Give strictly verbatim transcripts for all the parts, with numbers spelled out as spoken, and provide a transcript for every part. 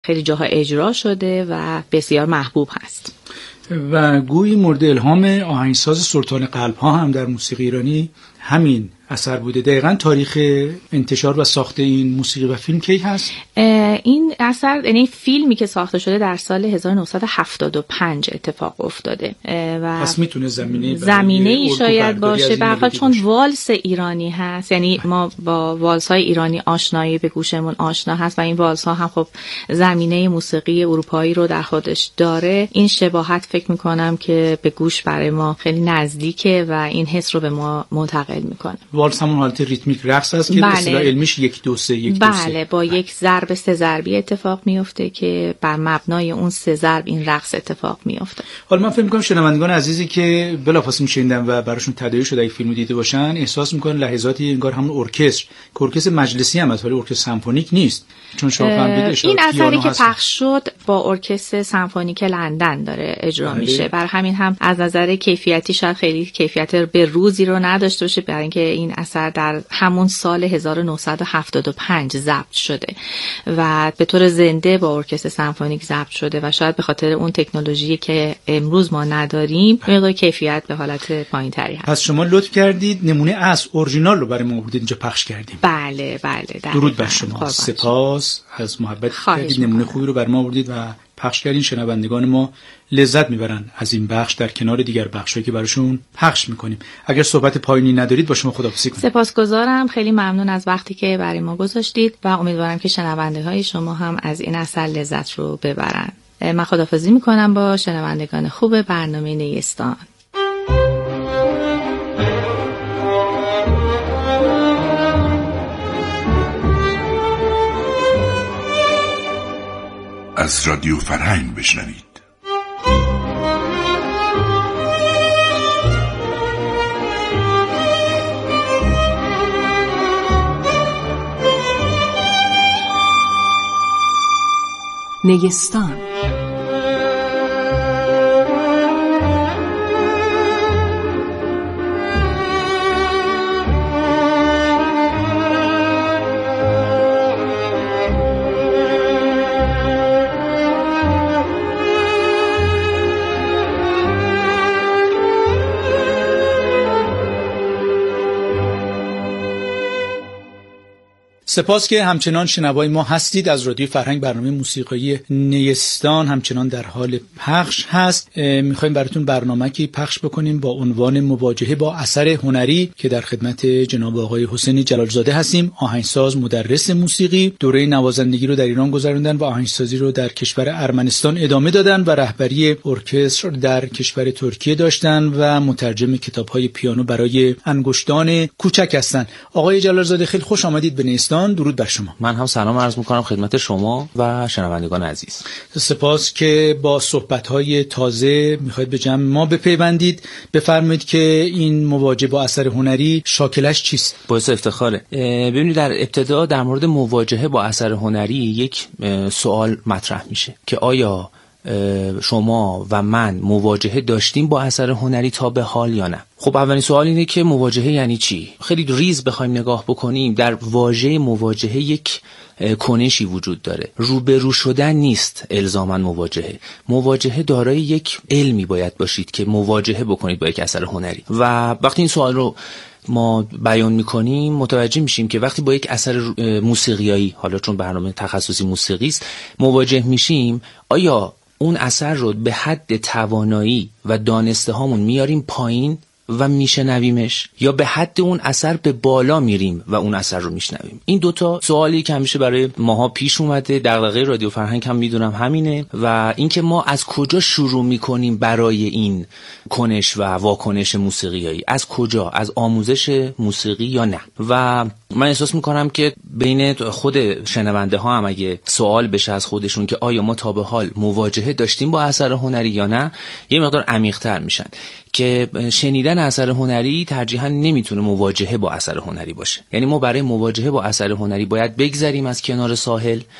خیلی جاها اجرا شده و بسیار محبوب هست. و گویی مورد الهام آهنگساز سلطان قلب‌ها هم در موسیقی ایرانی همین اثر بوده. دقیقاً تاریخ انتشار و ساخت این موسیقی و فیلم کی هست؟ این اثر، یعنی فیلمی که ساخته شده در سال هزار و نهصد و هفتاد و پنج اتفاق افتاده و پس میتونه زمینه زمینه ای شاید باشه، به هر حال چون والس ایرانی هست، یعنی ما با والس های ایرانی آشنایی به گوشمون آشنا هست و این والس ها هم خب زمینه موسیقی اروپایی رو در خودش داره. این شباهت فکر میکنم که به گوش برای ما خیلی نزدیکه و این حس رو به ما منتقل میکنه. والس همون حالت ریتمیک رقص است که بله. اصطلاح علمیش یک دو سه یک بله. دو سه. با یک ضرب سه ضربی اتفاق میفته که بر مبنای اون سه ضرب این رقص اتفاق میفته. حالا من فکر می‌کنم شنوندگان عزیزی که بلافاصله میشنیدن و براشون تداعی شده اگه فیلمو دیده باشن احساس میکنن لحظاتی انگار همون ارکستر که ارکستر مجلسی هم است ولی ارکستر سمفونیک نیست، چون شما فهمیدید این اثری که پخش شد با ارکستر سمفونیک لندن داره اجرا بله. میشه. بر همین هم از نظر کیفیتی شاید خیلی کیفیت به روزی رو نداشته باشه، برای اینکه این اثر در همون سال هزار و نهصد و هفتاد و پنج ضبط شده و به طور زنده با ارکستر سمفونیک ضبط شده و شاید به خاطر اون تکنولوژی که امروز ما نداریم مقدار کیفیت به حالت پایین‌تری هست. پس شما لطف کردید نمونه از اورجینال رو برای ما بودید اینجا پخش کردیم. بله بله. درود بر شما. سپاس از محبت کردید، نمونه خوبی رو برای ما بردید و پخش کردین. شنوندگان ما لذت میبرن از این بخش در کنار دیگر بخشایی که براشون پخش میکنیم. اگر صحبت پایانی ندارید با شما خداحافظی کنم. سپاسگزارم، خیلی ممنون از وقتی که برای ما گذاشتید و امیدوارم که شنونده های شما هم از این اثر لذت رو ببرن. من خداحافظی میکنم با شنوندگان خوب برنامه نیستان. از رادیو فرهنگ بشنوید. نیستان. سپاس که همچنان شنوای ما هستید. از رادیو فرهنگ برنامه موسیقایی نیستان همچنان در حال پخش هست. میخوایم براتون برنامه‌ای پخش بکنیم با عنوان مواجهه با اثر هنری که در خدمت جناب آقای حسین جلالزاده هستیم، آهنگساز، مدرس موسیقی. دوره نوازندگی رو در ایران گذروندن و آهنگسازی رو در کشور ارمنستان ادامه دادن و رهبری ارکستر در کشور ترکیه داشتن و مترجم کتاب‌های پیانو برای انگشتان کوچک هستن. آقای جلالزاده خیلی خوش آمدید به نیستان. درود بر شما. من هم سلام عرض میکنم خدمت شما و شنوندگان عزیز. سپاس که با صحبت‌های تازه میخواید به جمع ما بپیوندید. بفرمایید که این مواجهه با اثر هنری شاکلش چیست؟ باعث افتخاره. ببینید در ابتدا در مورد مواجهه با اثر هنری یک سوال مطرح میشه که آیا شما و من مواجهه داشتیم با اثر هنری تا به حال یا نه؟ خب اولین سوال اینه که مواجهه یعنی چی؟ خیلی ریز بخوایم نگاه بکنیم در واژه مواجهه یک کنشی وجود داره. روبرو شدن نیست الزاما مواجهه. مواجهه دارای یک علمی باید باشید که مواجهه بکنید با یک اثر هنری. و وقتی این سوال رو ما بیان میکنیم متوجه میشیم که وقتی با یک اثر موسیقیایی، حالا چون برنامه تخصصی موسیقی است، مواجه میشیم، آیا اون اثر رو به حد توانایی و دانسته هامون میاریم پایین و میشنویمش، یا به حد اون اثر به بالا میریم و اون اثر رو میشنویم؟ این دوتا سوالی که همیشه برای ماها پیش اومده. دغدغه رادیو فرهنگ هم میدونم همینه. و اینکه ما از کجا شروع میکنیم برای این کنش و واکنش موسیقیایی، از کجا؟ از آموزش موسیقی یا نه؟ و من احساس میکنم که بین خود شنونده ها هم اگه سوال بشه از خودشون که آیا ما تا به حال مواجهه داشتیم با اثر هنری یا نه، یه مقدار عمیق‌تر میشن که شنیدن اثر هنری ترجیحاً نمیتونه مواجهه با اثر هنری باشه. یعنی ما برای مواجهه با اثر هنری باید بگذریم از کنار ساحل،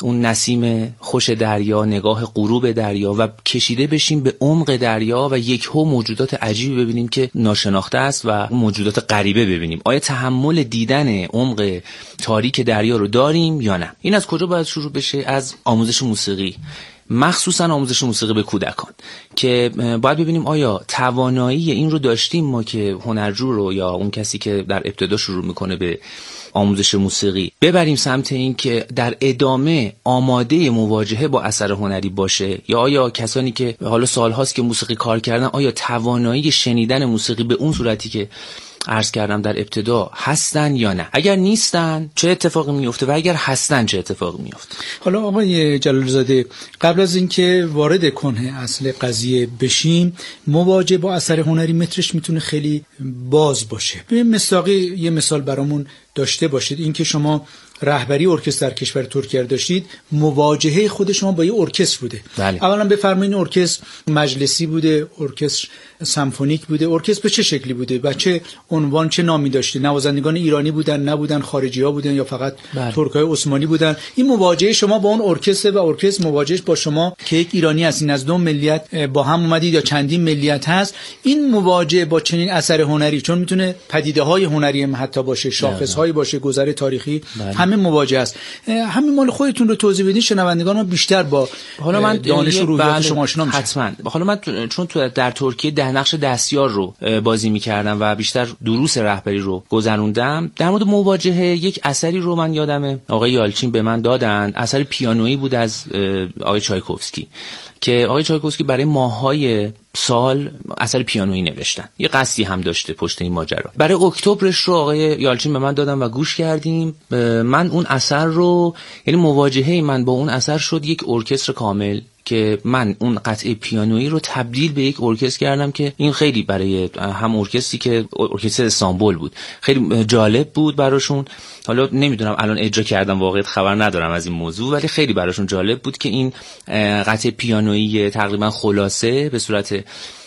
اون نسیم خوش دریا، نگاه غروب دریا و کشیده بشیم به عمق دریا و یکهو موجودات عجیبی ببینیم که ناشناخته است و موجودات غریبه ببینیم. آیا تحمل دیدن عمق تاریک دریا رو داریم یا نه؟ این از کجا باید شروع بشه؟ از آموزش موسیقی، مخصوصا آموزش موسیقی به کودکان، که باید ببینیم آیا توانایی این رو داشتیم ما که هنرجو رو یا اون کسی که در ابتدا شروع میکنه به آموزش موسیقی ببریم سمت این که در ادامه آماده مواجهه با اثر هنری باشه، یا آیا کسانی که حالا سالهاست که موسیقی کار کردن آیا توانایی شنیدن موسیقی به اون صورتی که عرض کردم در ابتدا هستن یا نه؟ اگر نیستن چه اتفاقی میفته و اگر هستن چه اتفاقی میفته؟ حالا آقای جلال زاده، قبل از اینکه وارد کنه اصل قضیه بشیم، مواجهه با اثر هنری مترش میتونه خیلی باز باشه. به مصداقی یه مثال برامون داشته باشید. اینکه شما رهبری ارکستر در کشور ترکیه داشتید، مواجهه خود شما با یه ارکستر بوده. بله. اولا بفرمایید ارکستر مجلسی بوده، ارکستر سمفونیک بوده، ارکستر به چه شکلی بوده و چه عنوان، چه نامی داشته؟ نوازندگان ایرانی بودن، نبودن، خارجی ها بودن یا فقط بله. ترکای عثمانی بودن؟ این مواجهه شما با اون ارکستر و ارکستر مواجهش با شما که یک ایرانی هستین، از دو ملیت با هم اومدید یا چندین ملیت هست، این مواجهه با چنین اثر هنری، چون میتونه پدیده های هنری هم حتی باشه، شاخص هایی باشه، گذر تاریخی، بله. همه مواجهه است. همین مال خودتون رو توضیح بدین، شنوندگان ما بیشتر با حالا من دانش و روحیات بله. شما آشنا میشن. حتما. حالا من چون تو در ترکیه ده نقش دستیار رو بازی میکردم و بیشتر دروس رهبری رو گذروندم، در مورد مواجهه یک اثری رو من یادمه آقای یالچین به من دادن، اثر پیانویی بود از آقای چایکوفسکی که آقای چایکوفسکی برای ماه‌های سال اثر پیانویی نوشتن. یه قصدی هم داشته پشت این ماجرا. برای اکتبرش رو آقای یالچین به من دادن و گوش کردیم. من اون اثر رو، یعنی مواجهه من با اون اثر شد یک ارکستر کامل که من اون قطعه پیانویی رو تبدیل به یک ارکستر کردم که این خیلی برای هم ارکستری که ارکستر استانبول بود خیلی جالب بود براشون. حالا نمیدونم الان اجرا کردم، واقعیت خبر ندارم از این موضوع، ولی خیلی براشون جالب بود که این قطعه پیانویی تقریبا خلاصه به صورت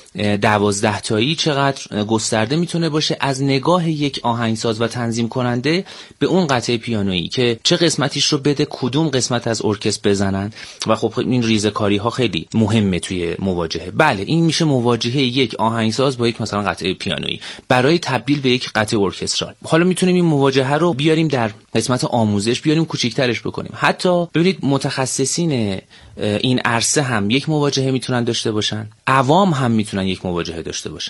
دوازده تایی چقدر گسترده میتونه باشه از نگاه یک آهنگساز و تنظیم کننده به اون قطعه پیانویی که چه قسمتیش رو بده، کدوم قسمت از ارکستر بزنن. و خب این ریزه‌کاری ها خیلی مهمه توی مواجهه. بله این میشه مواجهه یک آهنگساز با یک مثلا قطعه پیانویی برای تبدیل به یک قطعه ارکسترال. حالا میتونیم این مواجهه رو بیاریم در قسمت آموزش، بیاریم کوچیک‌ترش بکنیم. حتی ببینید متخصصین این عرصه هم یک مواجهه میتونن داشته باشن، عوام هم میتونن یک مواجهه داشته باشن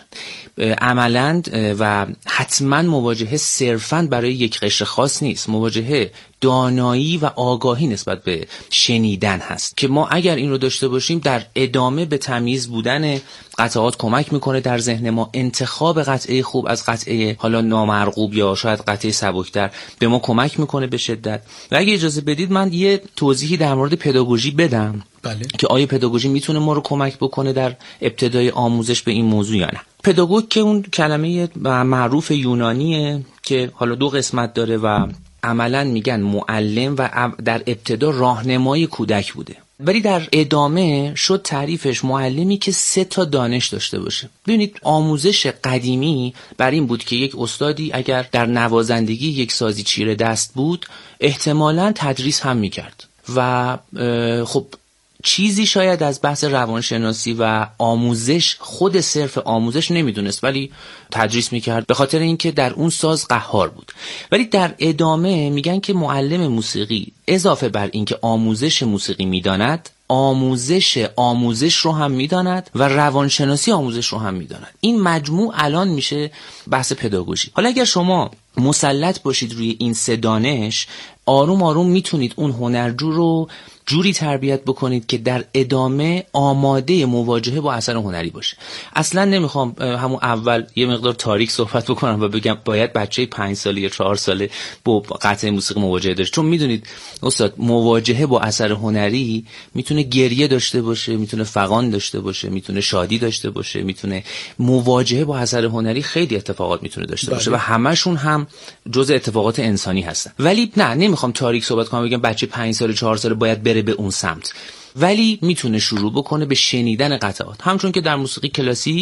عملاً، و حتما مواجهه صرفاً برای یک قشر خاص نیست. مواجهه دانایی و آگاهی نسبت به شنیدن هست که ما اگر این رو داشته باشیم در ادامه به تمیز بودن قطعات کمک میکنه در ذهن ما. انتخاب قطعه خوب از قطعه حالا نامرغوب یا شاید قطعه سبکتر به ما کمک میکنه به شدت. و اگه اجازه بدید من یه توضیحی در مورد پداگوژی بدم. بله. که آیا پداگوژی میتونه ما رو کمک بکنه در ابتدای آموزش به این موضوع یا نه. پداگوگ که اون کلمه معروف یونانیه که حالا دو قسمت داره و عملاً میگن معلم و در ابتدا راهنمای کودک بوده، ولی در ادامه شد تعریفش معلمی که سه تا دانش داشته باشه. ببینید آموزش قدیمی بر این بود که یک استادی اگر در نوازندگی یک سازی چیره دست بود احتمالاً تدریس هم میکرد و خب چیزی شاید از بحث روانشناسی و آموزش، خود صرف آموزش نمیدونست ولی تدریس میکرد به خاطر اینکه در اون ساز قهار بود. ولی در ادامه میگن که معلم موسیقی اضافه بر اینکه آموزش موسیقی میداند، آموزش آموزش رو هم میداند و روانشناسی آموزش رو هم میداند. این مجموع الان میشه بحث پداگوژی. حالا اگر شما مسلط باشید روی این سه دانش، آروم آروم میتونید اون هنرجو رو جوری تربیت بکنید که در ادامه آماده مواجهه با اثر هنری باشه. اصلا نمیخوام همون اول یه مقدار تاریک صحبت بکنم و بگم باید بچه پنج ساله یا چهار ساله با قطعه موسیقی مواجهه داشت، چون میدونید استاد مواجهه با اثر هنری میتونه گریه داشته باشه، میتونه فغان داشته باشه، میتونه شادی داشته باشه، میتونه مواجهه با اثر هنری خیلی اتفاقات میتونه داشته باشه و همشون هم جزء اتفاقات انسانی هستن. ولی نه نمیخوام تاریک صحبت کنم بگم بچه پنج ساله چهار ساله باید بره به اون سمت، ولی میتونه شروع بکنه به شنیدن قطعات. همچون که در موسیقی کلاسیک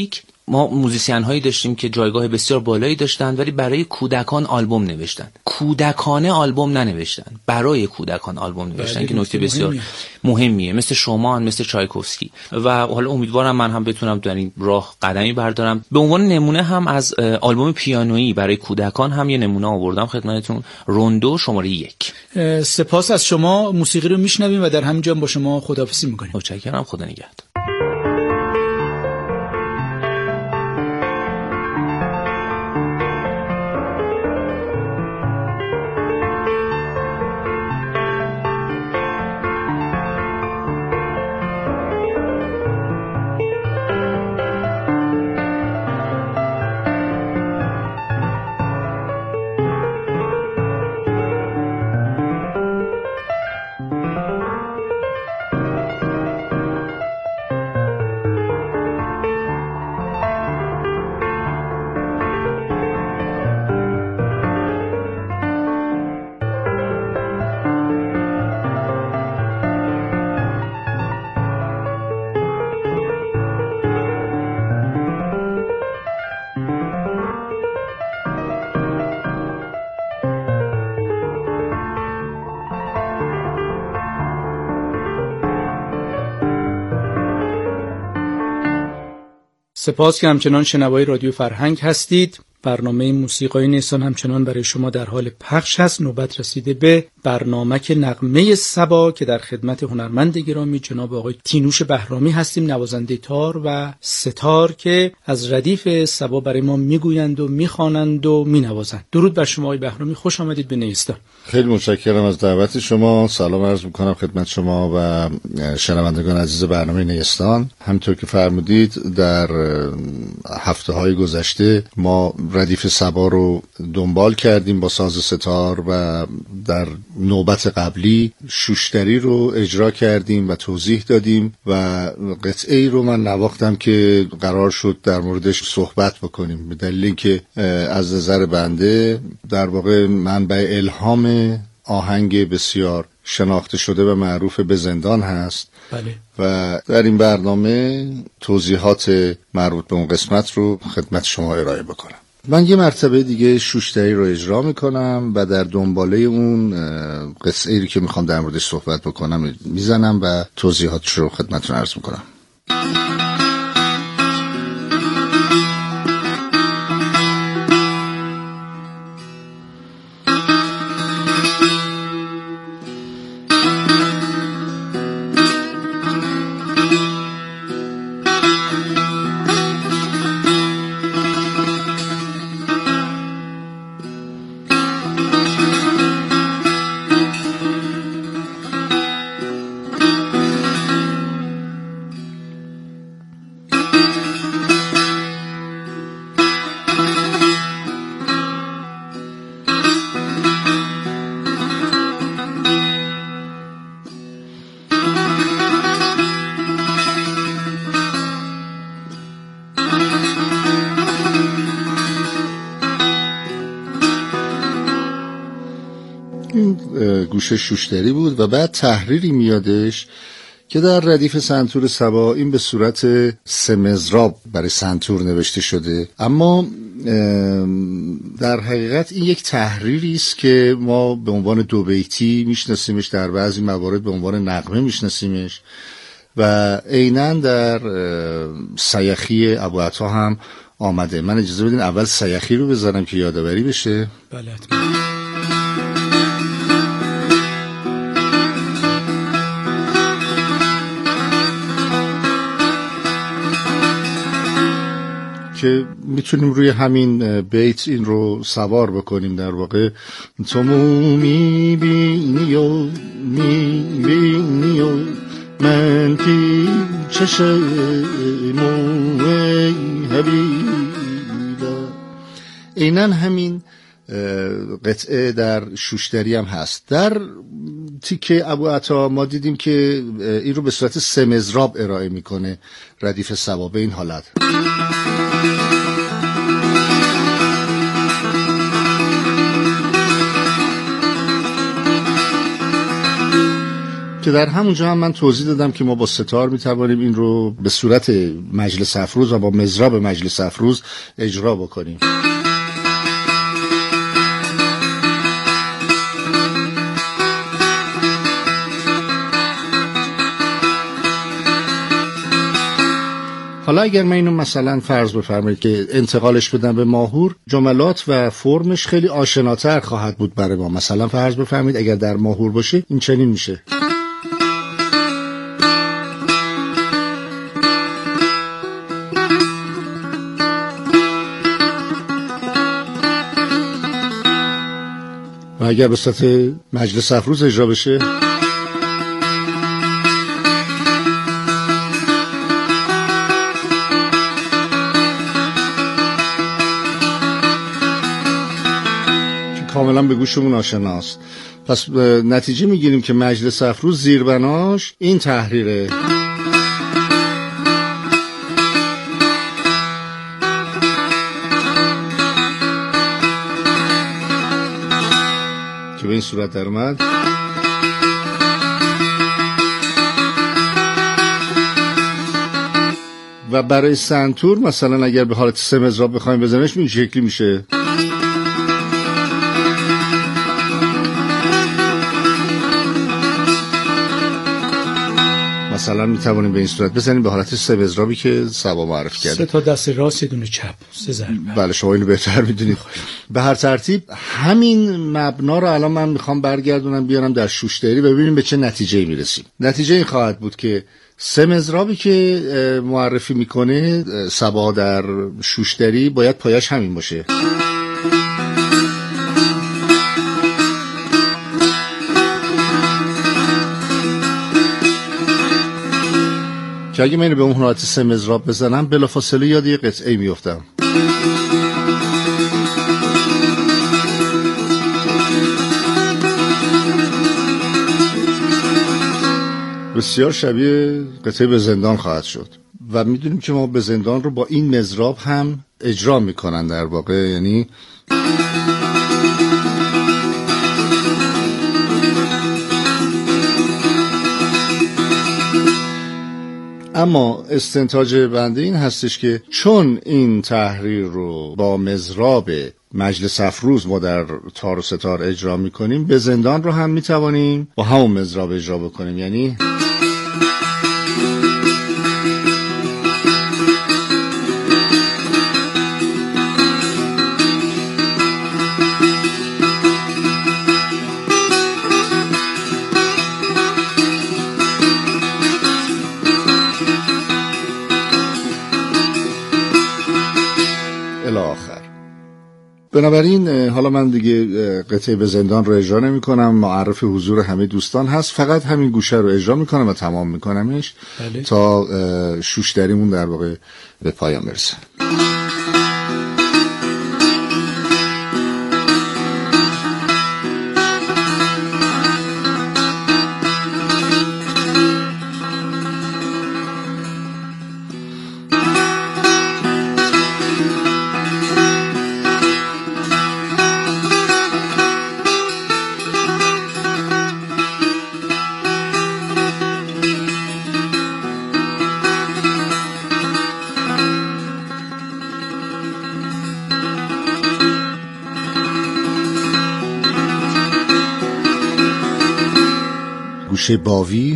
ما موزیسین هایی داشتیم که جایگاه بسیار بالایی داشتن ولی برای کودکان آلبوم نوشتن، کودکانه آلبوم ننوشتن، برای کودکان آلبوم نوشتن که نکته بسیار مهمیه. مهمیه مثل شومان، مثل چایکوفسکی. و حالا امیدوارم من هم بتونم در این راه قدمی بردارم. به عنوان نمونه هم از آلبوم پیانویی برای کودکان هم یه نمونه آوردم خدمتتون، روندو شماره یک. سپاس از شما. موسیقی رو میشنویم و در همینجا با شما خداحافظی میکنیم. متشکرم. خدا نگهدار. سپاس که همچنان شنوای رادیو فرهنگ هستید. برنامه موسیقای نیستان همچنان برای شما در حال پخش هست. نوبت رسیده به برنامه که نغمه صبا که در خدمت هنرمند گرامی جناب آقای تینوش بهرامی هستیم، نوازنده تار و ستار که از ردیف صبا برای ما میگویند و میخوانند و مینوازند. درود بر شما آقای بهرامی، خوش آمدید به نیستان. خیلی متشکرم از دعوت شما. سلام عرض میکنم خدمت شما و شنوندگان عزیز برنامه نیستان. همونطور که فرمودید در هفته های گذشته ما ردیف صبا رو دنبال کردیم با ساز ستار و در نوبت قبلی شوشتری رو اجرا کردیم و توضیح دادیم و قطعه ای رو من نواختم که قرار شد در موردش صحبت بکنیم، به دلیل اینکه از نظر بنده در واقع منبع الهام آهنگ بسیار شناخته شده و معروف به زندان هست. بله. و در این برنامه توضیحات مربوط به اون قسمت رو خدمت شما ارائه بکنم. من یه مرتبه دیگه شوشتری رو اجرا میکنم و در دنباله اون قصه ای که میخوام در موردش صحبت بکنم میزنم و توضیحاتش رو خدمتتون عرض میکنم. گوشه شوشتری بود و بعد تحریری میادش که در ردیف سنتور صبا این به صورت سمزراب برای سنتور نوشته شده، اما در حقیقت این یک تحریری است که ما به عنوان دو بیتی میشناسیمش، در بعضی موارد به عنوان نغمه میشناسیمش و عیناً در سیخی ابوعطا هم آمده. من اجازه بدین اول سیخی رو بذارم که یادآوری بشه. بله حتما. که میتونیم روی همین بیت این رو سوار بکنیم. در واقع تو میبینی و میبینی و من پیچش موی حبیبه. اینن همین قطعه در شوشتری هم هست. در تیکه ابوعطا ما دیدیم که این رو به صورت سمزراب ارائه میکنه ردیف صبا به این حالت. که در همونجا هم من توضیح دادم که ما با ستار میتوانیم این رو به صورت مجلس افروز و با مضراب مجلس افروز اجرا بکنیم. حالا اگر من اینو مثلا فرض بفرمایید که انتقالش بدم به ماهور، جملات و فرمش خیلی آشناتر خواهد بود برای ما. مثلا فرض بفرمایید اگر در ماهور باشه این چنین میشه: و اگر به صورت مجلس افروز اجرا بشه کاملا به گوشمون آشناست. پس نتیجه میگیریم که مجلس افروز زیربناش این تحریره. که به این صورت در اومد. و برای سنتور مثلا اگر به حالت سه مضراب بخوایم بزنیمش این شکلی میشه: مثلا میتوانیم به این صورت بزنیم به حالت سه مضرابی که سبا معرفی کرده. سه تا دست راست، یه دونه چپ، سه ضربه. بله شما اینو بهتر میدونید. به هر ترتیب همین مبنا رو الان من میخوام برگردونم بیارم در شوشتری و ببینیم به چه نتیجه‌ای میرسیم. نتیجه این خواهد بود که سه مضرابی که معرفی میکنه سبا در شوشتری باید پایش همین باشه. که اگه من به اون حالت سه مضراب بزنم بلافاصله یاد یه قطعه میفتم. بسیار شبیه قطعه به زندان خواهد شد و میدونیم که ما به زندان رو با این مضراب هم اجرا میکنن در واقع، یعنی اما استنتاج بنده این هستش که چون این تحریر رو با مضراب مجلس افروز ما در تار و ستار اجرا میکنیم، به زندان رو هم میتوانیم با همون مضراب اجرا بکنیم. یعنی بنابراین حالا من دیگه قطعه به زندان رو اجرا نمی کنم، معرف حضور همه دوستان هست، فقط همین گوشه رو اجرا می کنم و تمام می کنمش. بله. تا شوشتریمون در واقع به پایان برسه. گوشه باوی،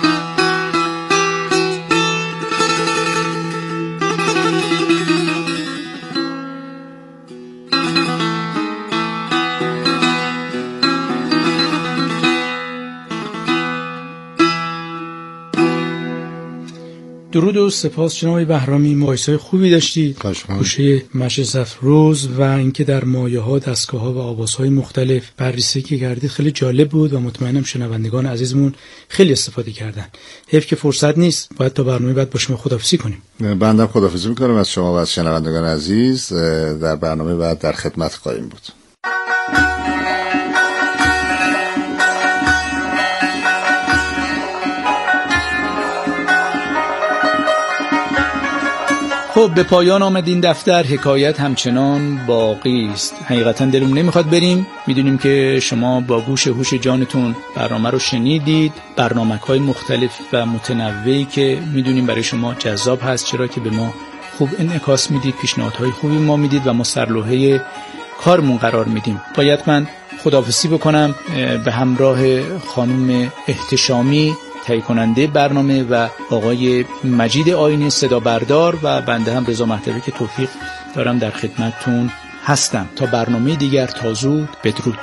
درود و سپاس جناب بهرامی، مقایسه‌های خوبی داشتید. گوشه مجلس افروز و اینکه در مایه‌ها، دستگاه‌ها و آوازهای مختلف بررسی که کردید خیلی جالب بود و مطمئنم شنوندگان عزیزمون خیلی استفاده کردن. حیف که فرصت نیست، باید تا برنامه بعد با شما خداحافظی کنیم. بنده خداحافظی می‌کنم از شما و از شنوندگان عزیز. در برنامه بعد در خدمت خواهیم بود. خب به پایان آمد این دفتر. حکایت همچنان باقی است. حقیقتا دلم نمیخواد بریم. میدونیم که شما با گوش هوش جانتون برنامه رو شنیدید، برنامه‌های مختلف و متنوعی که میدونیم برای شما جذاب هست، چرا که به ما خوب انعکاس میدید، پیشنهادهای خوبی ما میدید و ما سرلوحه کارمون قرار میدیم. باید من خداحافظی بکنم به همراه خانم احتشامی تهیه کننده برنامه و آقای مجید آینی صدا بردار و بنده هم رضا مهدوی که توفیق دارم در خدمتتون هستم. تا برنامه دیگر، تا زود، بدرود.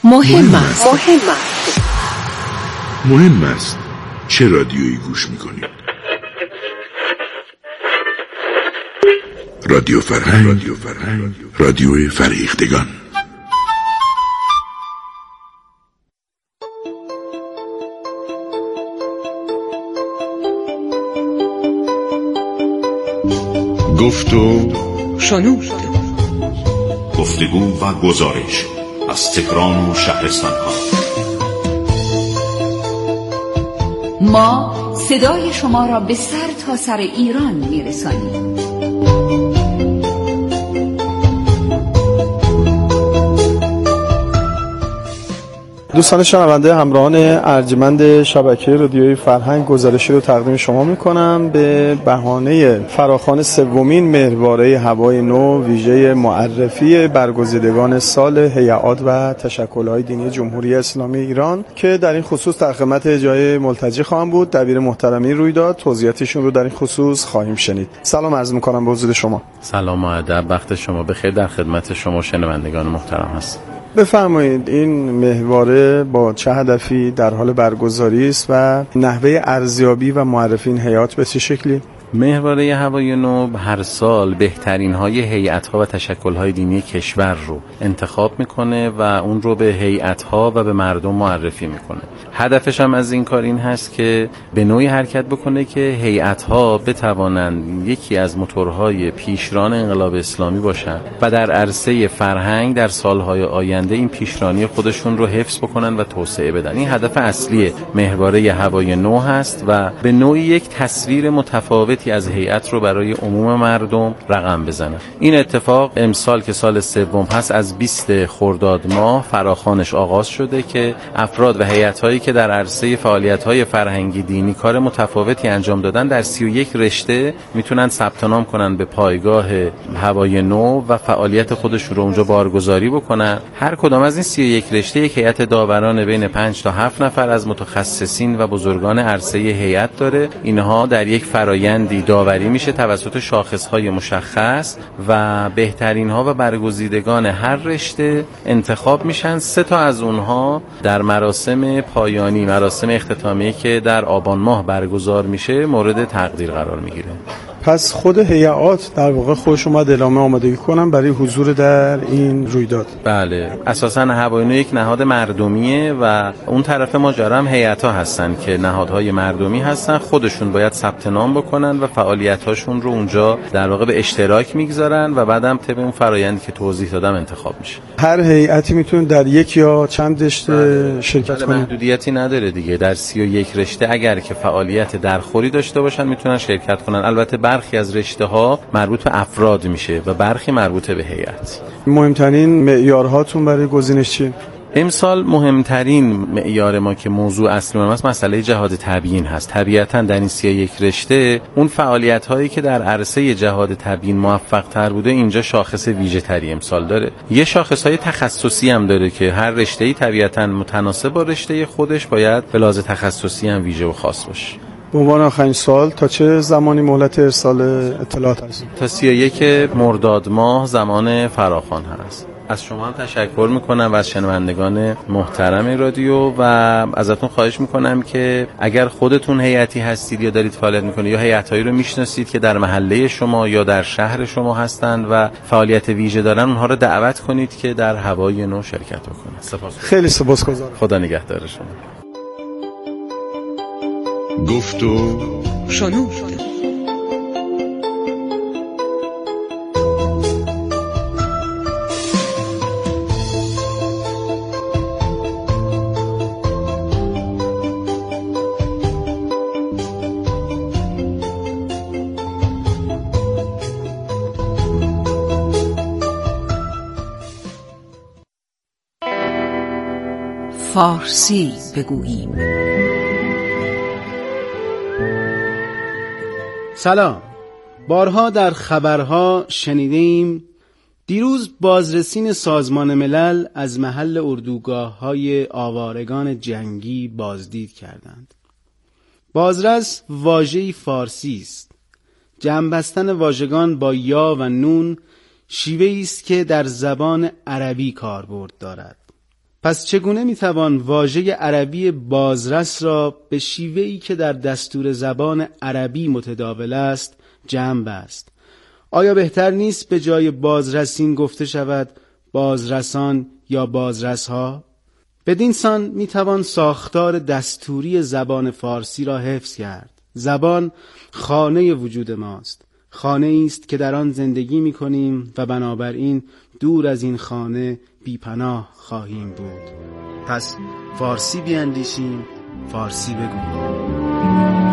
مهم است. مهم است. مهم است چه رادیویی گوش میکنید؟ رادیو فرهنگ، رادیو فرهنگ، رادیو فرهیختگان. گفتو شنود. گفتگو و گزارش از تهران و شهرستان‌ها. ما صدای شما را به سر تا سر ایران می‌رسانیم. دوستان شنونده، همراهان ارجمند شبکه رادیوی فرهنگ، گزارشی رو تقدیم شما میکنم به بهانه فراخوان سومین مهرباره هوای نو ویژه معرفی برگزیدگان سال هیئات و تشکل‌های دینی جمهوری اسلامی ایران که در این خصوص در خدمت جای ملتجی خواهم بود. دبیر محترمی رویداد توضیحاتشون رو در این خصوص خواهیم شنید. سلام عرض میکنم به حضور شما. سلام و ادب، وقت شما بخیر. در خدمت شما شنوندگان محترم هستم. بفرمایید این مهواره با چه هدفی در حال برگزاری است و نحوه ارزیابی و معرفی این هیئات به چه شکلی؟ مهواره هوای نو هر سال بهترین های هیئت ها و تشکل های دینی کشور رو انتخاب میکنه و اون رو به هیئت ها و به مردم معرفی میکنه. هدفش هم از این کار این هست که به نوعی حرکت بکنه که هیئت ها بتوانند یکی از موتورهای پیشران انقلاب اسلامی باشن و در عرصه فرهنگ در سالهای آینده این پیشرانی خودشون رو حفظ بکنن و توسعه بدن. این هدف اصلی مهواره هوای نو هست و به نوعی یک تصویر متفاوت از هیئت رو برای عموم مردم رقم بزنه. این اتفاق امسال که سال سوم هست از بیست خرداد ماه فراخوانش آغاز شده که افراد و هیئت‌هایی که در عرصه فعالیت‌های فرهنگی دینی کار متفاوتی انجام دادن در سی و یک رشته میتونن ثبت نام کنن به پایگاه هوای نو و فعالیت خودشون رو اونجا بارگذاری بکنن. هر کدام از این سی و یک رشته یک هیئت داوران بین پنج تا هفت نفر از متخصصین و بزرگان عرصه هیئت داره. اینها در یک فرایند داوری میشه توسط شاخصهای مشخص و بهترین ها و برگزیدگان هر رشته انتخاب میشن. سه تا از اونها در مراسم پایانی، مراسم اختتامیه که در آبان ماه برگزار میشه، مورد تقدیر قرار میگیره. پس خود هیئات در واقع خودش اومد اعلام آمادگی کنن برای حضور در این رویداد. بله، اساساً هوای نو یک نهاد مردمیه و اون طرف ماجرا هم هیئت‌ها هستن که نهادهای مردمی هستن. خودشون باید ثبت نام بکنن و فعالیت‌هاشون رو اونجا در واقع به اشتراک میگذارن و بعدم طبق اون فرآیندی که توضیح دادم انتخاب میشه. هر هیئتی میتونه در یک یا چند رشته شرکت کنه؟ محدودیتی نداره دیگه. در سی و یک رشته اگر که فعالیت درخوری داشته باشن میتونن شرکت کنن. البته برخی از رشته ها مربوط به افراد میشه و برخی مربوط به هیئت. مهمترین معیارهاتون برای گزینش چیه؟ امسال مهمترین معیار ما که موضوع اصلی ما است مسئله جهاد تبیین هست. طبیعتاً در این سی و یک رشته اون فعالیت هایی که در عرصه جهاد تبیین موفق تر بوده اینجا شاخص ویژه تری امسال داره. یه شاخص های تخصصی هم داره که هر رشته‌ای طبیعتاً متناسب با رشته خودش باید به لحاظ تخصصی هم ویژه و خاص باشه. به عنوان آخرین سوال، تا چه زمانی مهلت ارسال اطلاعات هست؟ تا سی و یک مرداد ماه زمان فراخوان هست. از شما هم تشکر میکنم و از شنوندگان محترم رادیو و ازتون خواهش میکنم که اگر خودتون هیئتی هستید یا دارید فعالیت میکنید یا هیئتایی رو میشناسید که در محله شما یا در شهر شما هستند و فعالیت ویژه دارن، اونها رو دعوت کنید که در هوای نو شرکت بکنند. سپاس. خیلی سپاسگزارم. خدا نگهدار شما. گفتو شنود. فارسی بگوییم. سلام. بارها در خبرها شنیدیم دیروز بازرسین سازمان ملل از محل اردوگاه‌های آوارگان جنگی بازدید کردند. بازرس واژه‌ای فارسی است. جمع بستن واژگان با یا و نون شیوه‌ای است که در زبان عربی کاربرد دارد. پس چگونه میتوان واژه عربی بازرس را به شیوهی که در دستور زبان عربی متداول است جمع بست؟ آیا بهتر نیست به جای بازرسین گفته شود بازرسان یا بازرسها؟ بدین سان میتوان ساختار دستوری زبان فارسی را حفظ کرد. زبان خانه وجود ماست، خانه است که در آن زندگی میکنیم و بنابراین دور از این خانه بیپناه خواهیم بود. پس فارسی بیاندیشیم، فارسی بگوییم.